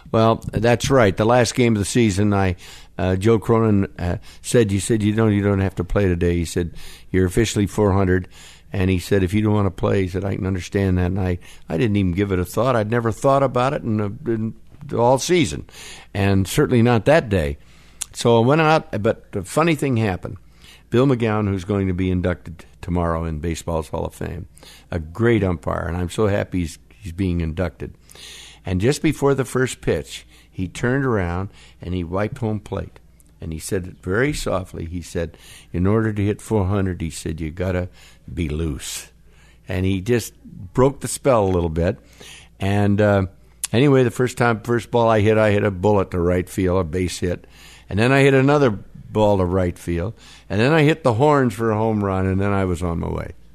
Well, that's right. The last game of the season, Joe Cronin said you don't have to play today. He said you're officially 400, and he said if you don't want to play, he said I can understand that. And I didn't even give it a thought. I'd never thought about it in all season, and certainly not that day. So I went out, but the funny thing happened. Bill McGowan, who's going to be inducted tomorrow in Baseball's Hall of Fame, a great umpire, and I'm so happy he's being inducted. And just before the first pitch, he turned around and he wiped home plate. And he said it very softly. He said, in order to hit 400, he said, you got to be loose. And he just broke the spell a little bit. And anyway, the first ball I hit a bullet to right field, a base hit. And then I hit another ball to right field. And then I hit the horns for a home run, and then I was on my way.